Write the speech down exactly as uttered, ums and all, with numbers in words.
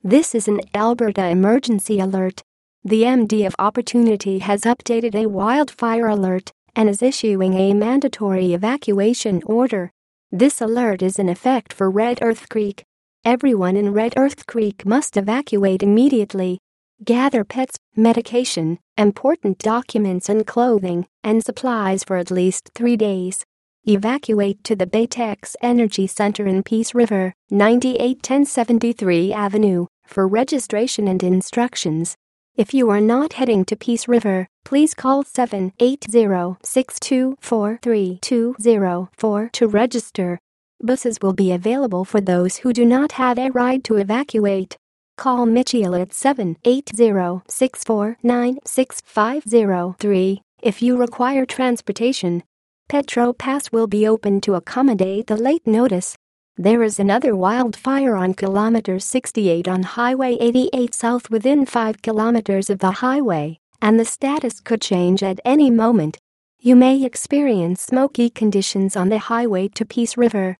This is an Alberta emergency alert. The M D of Opportunity has updated a wildfire alert and is issuing a mandatory evacuation order. This alert is in effect for Red Earth Creek. Everyone in Red Earth Creek must evacuate immediately. Gather pets, medication, important documents and clothing, and supplies for at least three days. Evacuate to the Baytex Energy Center in Peace River, ninety-eight ten seventy-three Avenue, for registration and instructions. If you are not heading to Peace River, please call seven eight zero, six two four, three two zero four to register. Buses will be available for those who do not have a ride to evacuate. Call Mitchell at seven eight zero, six four nine, six five zero three if you require transportation. Petro Pass will be open to accommodate the late notice. There is another wildfire on kilometer sixty-eight on Highway eighty-eight South within five kilometers of the highway, and the status could change at any moment. You may experience smoky conditions on the highway to Peace River.